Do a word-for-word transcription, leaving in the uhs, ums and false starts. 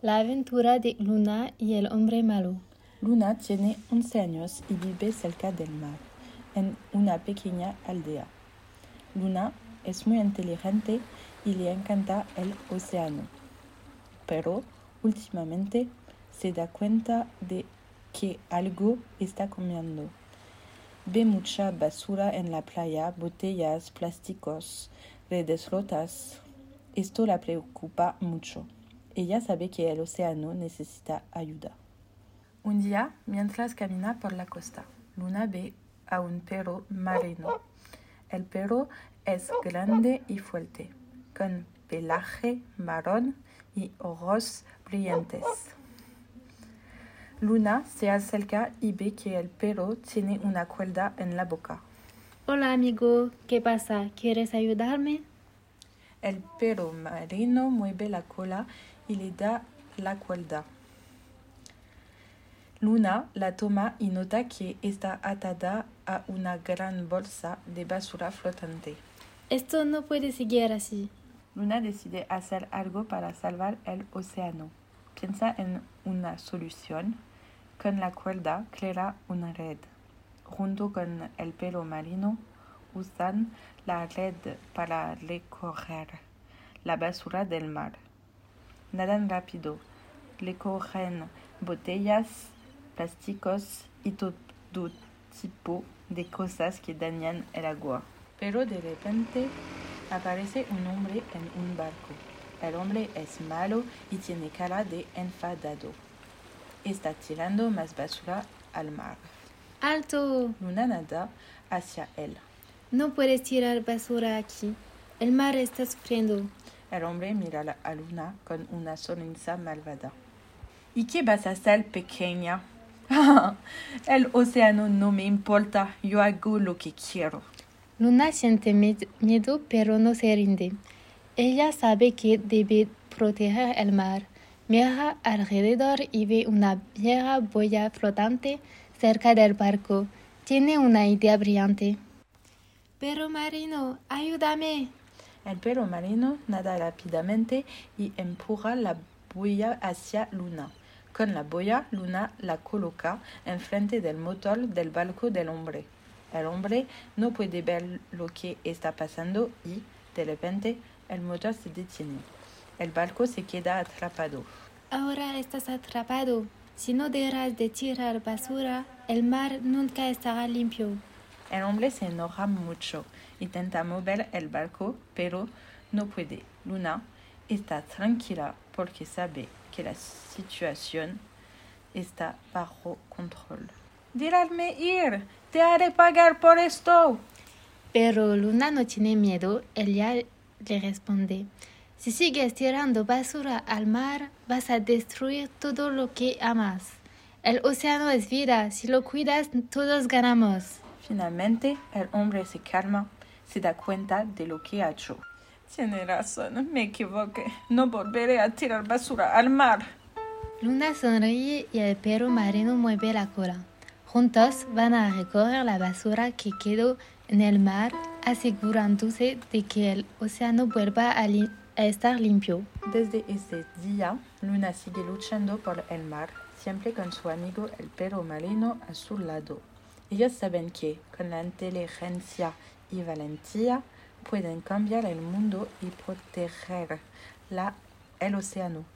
La aventura de Luna y el hombre malo. Luna tiene once años y vive cerca del mar, en una pequeña aldea. Luna es muy inteligente y le encanta el océano, pero últimamente se da cuenta de que algo está cambiando. Ve mucha basura en la playa, botellas, plásticos, redes rotas. Esto la preocupa mucho. Ella sabe que el océano necesita ayuda. Un día, mientras camina por la costa, Luna ve a un perro marino. El perro es grande y fuerte, con pelaje marrón y ojos brillantes. Luna se acerca y ve que el perro tiene una cuerda en la boca. Hola amigo, ¿qué pasa? ¿Quieres ayudarme? El perro marino mueve la cola y le da la cuerda. Luna la toma y nota que está atada a una gran bolsa de basura flotante. Esto no puede seguir así. Luna decide hacer algo para salvar el océano. Piensa en una solución. Con la cuerda crea una red. Junto con el perro marino, usan la red para recoger la basura del mar. Nadan rápido, recogen botellas, plásticos y todo tipo de cosas que dañan el agua. Pero de repente aparece un hombre en un barco. El hombre es malo y tiene cara de enfadado. Está tirando más basura al mar. ¡Alto! Luna nada hacia él. No puedes tirar basura aquí. El mar está sufriendo. El hombre mira a Luna con una sonrisa malvada. ¿Y qué vas a hacer, pequeña? El océano no me importa. Yo hago lo que quiero. Luna siente miedo, pero no se rinde. Ella sabe que debe proteger el mar. Mira alrededor y ve una vieja boya flotante cerca del barco. Tiene una idea brillante. Perro marino, ayúdame. El perro marino nada rápidamente y empuja la boya hacia Luna. Con la boya, Luna la coloca enfrente del motor del barco del hombre. El hombre no puede ver lo que está pasando y, de repente, el motor se detiene. El barco se queda atrapado. Ahora estás atrapado. Si no dejas de tirar basura, el mar nunca estará limpio. El hombre se enoja mucho. Intenta mover el barco, pero no puede. Luna está tranquila porque sabe que la situación está bajo control. ¡Déjame ir! ¡Te haré pagar por esto! Pero Luna no tiene miedo. Ella le responde: si sigues tirando basura al mar, vas a destruir todo lo que amas. El océano es vida. Si lo cuidas, todos ganamos. Finalmente, el hombre se calma, se da cuenta de lo que ha hecho. Tiene razón, me equivoqué. No volveré a tirar basura al mar. Luna sonríe y el perro marino mueve la cola. Juntos van a recoger la basura que quedó en el mar, asegurándose de que el océano vuelva a, li- a estar limpio. Desde ese día, Luna sigue luchando por el mar, siempre con su amigo el perro marino a su lado. Ellos saben que, con la inteligencia y valentía, pueden cambiar el mundo y proteger la, el océano.